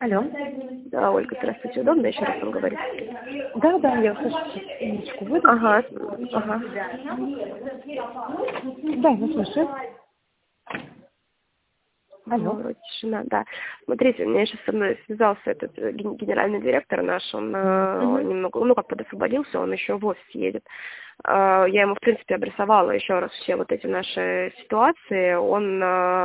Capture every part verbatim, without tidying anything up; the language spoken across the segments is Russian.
Алло. Да, Ольга, здравствуйте. Удобно еще раз вам говорить? Да, да, я слышу. Минуточку, выйду. Ага, ага. Да, я слышу. Алло. Ну, вроде тишина, да. Смотрите, у меня сейчас со мной связался этот э, ген- генеральный директор наш, он э, Угу. немного, ну, как подосвободился, он еще в офис едет. Э, я ему, в принципе, адресовала еще раз все вот эти наши ситуации. Он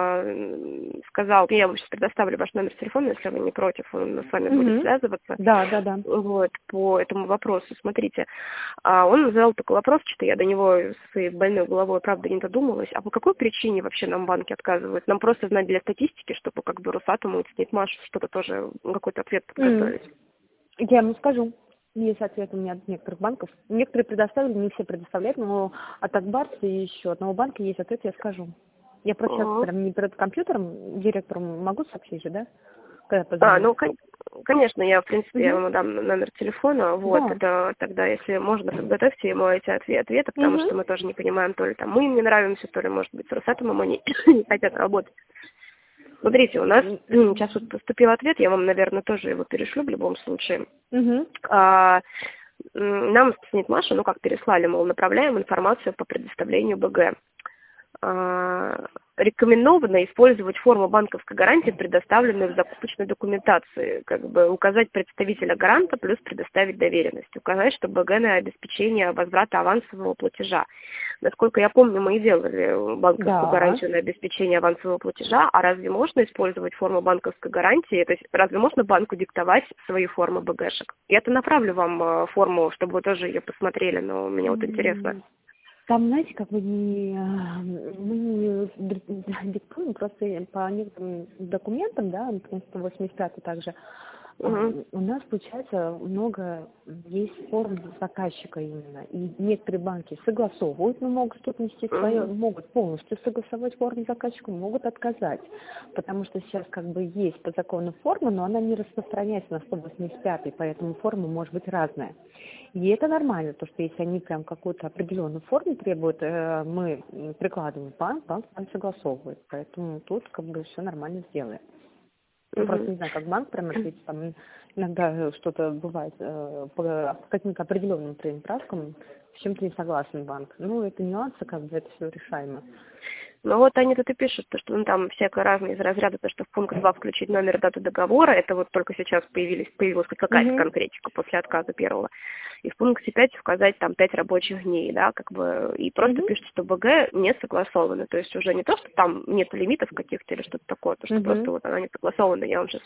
э, сказал, я вам сейчас предоставлю ваш номер телефона, если вы не против, он с вами будет Угу. связываться. Да, да, да. Вот, по этому вопросу. Смотрите, а он задал такой вопрос, что я до него со своей больной головой, правда, не додумалась. А по какой причине вообще нам банки отказывают? Нам просто знать для статистики, чтобы как бы Росатому и Снитмашу что-то тоже, какой-то ответ М. подготовить. Я ему скажу. Есть ответ у меня от некоторых банков. Некоторые предоставили, не все предоставляют, но от Акбарса и еще одного банка есть ответ, я скажу. Я просто сейчас Ага. прям не перед компьютером, директору могу сообщить же, да? Когда А, позвоню. ну, кон- конечно, я, в принципе, я Угу. ему дам номер телефона, вот, Да. это тогда, если можно, подготовьте ему эти отве- ответы, потому Угу. что мы тоже не понимаем, то ли там мы им не нравимся, то ли, может быть, с Росатомом они не хотят работать. Смотрите, у нас сейчас вот поступил ответ, я вам, наверное, тоже его перешлю в любом случае. Угу. А, м, нам снит Маша, ну как переслали, мол, направляем информацию по предоставлению БГ. А, рекомендовано использовать форму банковской гарантии, предоставленную в закупочной документации, как бы указать представителя гаранта плюс предоставить доверенность, указать, что БГ на обеспечение возврата авансового платежа. Насколько я помню, мы и делали банковскую Да. гарантию на обеспечение авансового платежа, а разве можно использовать форму банковской гарантии, то есть разве можно банку диктовать свои формы БГшек? Я-то направлю вам э, форму, чтобы вы тоже ее посмотрели, но мне вот интересно. М, Там, знаете, как бы не, а, мы не ди- диктуем, просто по некоторым документам, да, например, сто восемьдесят пятый также, а, Угу. у нас, получается, много есть форм заказчика именно. И некоторые банки согласовывают, но могут тут нести свое, Угу. могут полностью согласовать форму заказчика, могут отказать. Потому что сейчас как бы есть по закону форма, но она не распространяется на сто восемьдесят пятый, поэтому форма может быть разная. И это нормально, то что если они прям какую-то определенную форму требуют, э, мы прикладываем в банк, банк там согласовывает. Поэтому тут как бы все нормально сделаем. Я просто Угу. не знаю, как банк прям ответит, там иногда что-то бывает э, по каким-то определенным, например, правкам, с чем-то не согласен банк. Ну, это нюансы, как бы это все решаемо. Ну вот они тут и пишут, то, что ну, там всякое разное из разряда, то, что в пункт два включить номер и дату договора, это вот только сейчас появились, появилась хоть какая-то Угу. конкретика после отказа первого. И в пункте пять указать там пять рабочих дней, да, как бы, и просто Угу. пишут, что БГ не согласовано. То есть уже не то, что там нет лимитов каких-то или что-то такое, то, что просто Угу. вот она не согласована. Я вам сейчас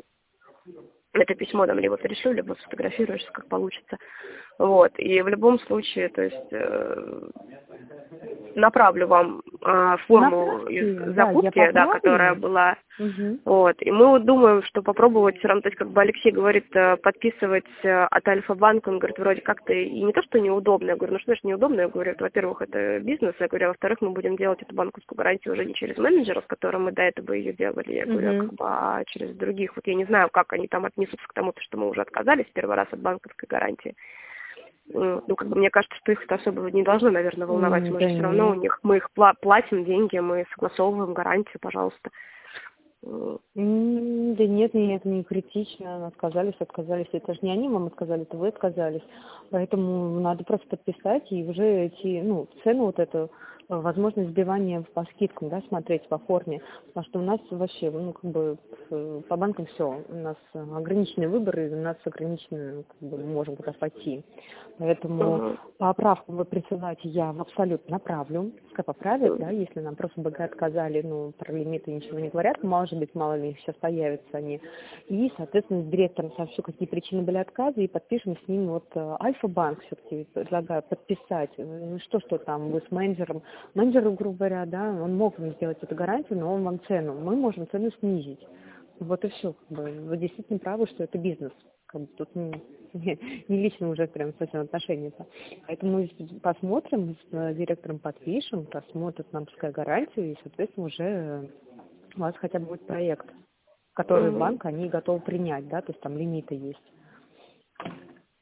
это письмо там либо перешлю, либо сфотографируешь, как получится. Вот. И в любом случае, то есть э, направлю вам э, форму из Направьте, да, я закупки, да, которая поправлю. была. Угу. Вот. И мы вот думаем, что попробовать все равно, то есть как бы Алексей говорит, э, подписывать э, от Альфа-банка, он говорит, вроде как-то и не то, что неудобно. Я говорю, ну что ж неудобно? Я говорю, это, во-первых, это бизнес, я говорю, а во-вторых, мы будем делать эту банковскую гарантию уже не через менеджера, с которым мы до этого ее делали, я говорю, а Угу. как бы а через других. Вот я не знаю, как они там отнесутся к тому, что мы уже отказались первый раз от банковской гарантии. М, Ну, как бы мне кажется, что их это особо не должно, наверное, волновать. М, Мы же Да все равно у нет. них, мы их пла- платим деньги, мы согласовываем гарантию, пожалуйста. М, М, Да нет, нет, не критично. Отказались, отказались. Это же не они вам отказали, это вы отказались. Поэтому надо просто подписать и уже идти, ну, цену вот эту, э, возможность сбивания по скидкам, да, смотреть по форме. Потому что у нас вообще, ну, как бы э, по банкам все. У нас э, ограниченный выбор, и у нас ограниченно, как бы, мы можем куда пойти. Поэтому мгм, поправку вы присылаете, я в абсолют направлю. Пускай поправят, да, если нам просто БГ отказали, ну, про лимиты ничего не говорят, может быть, мало ли сейчас появятся они. И, соответственно, с директором сообщу, какие причины были отказа, и подпишем с ним вот э, Альфа-банк все-таки предлагаю подписать. Ну, что, что там, вы с менеджером, менеджеру, грубо говоря, да, он мог вам сделать эту гарантию, но он вам цену, мы можем цену снизить. Вот и все. Как бы. Вы действительно правы, что это бизнес. Как бы тут не, не, не лично уже прям совсем отношения-то. Поэтому мы посмотрим, с э, директором подпишем, посмотрят нам пускай гарантию, и, соответственно, уже э, у вас хотя бы будет проект, который мгм. банк, они готовы принять, да, то есть там лимиты есть.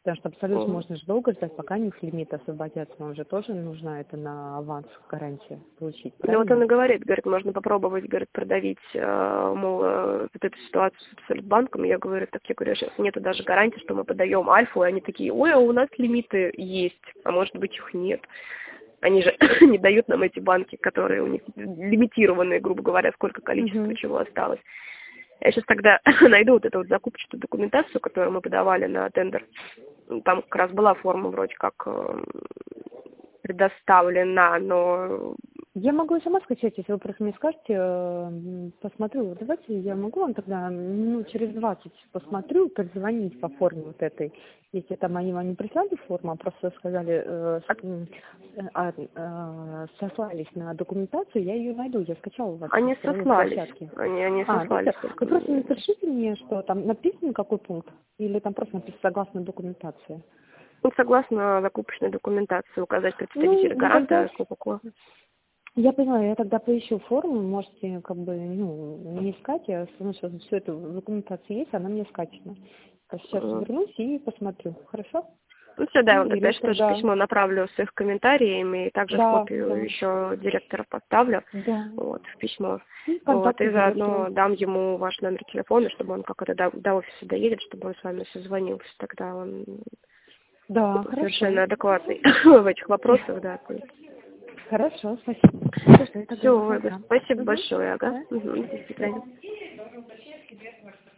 Потому что абсолютно Мгм. можно же долго ждать, пока у них лимит освободятся. Вам же тоже нужно это на аванс гарантии получить, Ну вот он правильно? и говорит, говорит, можно попробовать, говорит, продавить, э, мол, э, вот эту ситуацию с Абсолютбанком. Я говорю, так я говорю, сейчас нету даже гарантии, что мы подаем Альфу, и они такие, ой, а у нас лимиты есть, а может быть их нет. Они же не дают нам эти банки, которые у них лимитированные, грубо говоря, сколько количества Угу. чего осталось. Я сейчас тогда найду вот эту вот закупочную документацию, которую мы подавали на тендер. Там как раз была форма вроде как э, предоставлена, но... Я могу сама скачать, если вы просто мне скажете, э, посмотрю. Вот давайте я могу вам тогда ну, через двадцать посмотрю, позвонить по форме вот этой. Если там они вам не прислали форму, а просто сказали, э, с- м, э, э, сослались на документацию, я ее найду. Я скачала у вас Они с цифровой сослались. площадки. Они, они А, ну сослались все. только. Вы просто напишите мне, что там написан какой пункт, или там просто написано согласно документации. Ну, согласно закупочной документации, указать Ну, представителя ну тогда гаранта, сколько. я поняла, я тогда поищу форму, можете как бы, ну, не искать, я потому что все это в документации есть, она мне скачана. А сейчас вернусь и посмотрю, хорошо? Ну все, да, я Ну, вам или тогда еще тоже тогда, письмо направлю с их комментариями, и также в да, копию да, еще директоров поставлю, да. вот, в письмо. И Вот, и контакты заодно директора. дам ему ваш номер телефона, чтобы он как это до, до офиса доедет, чтобы он с вами созвонился, тогда он Да, хорошо. совершенно адекватный в этих вопросах, да. Хорошо, спасибо. Что, тогда до Все, звонка. спасибо Угу. большое, ага. Да. Мгм, до свидания.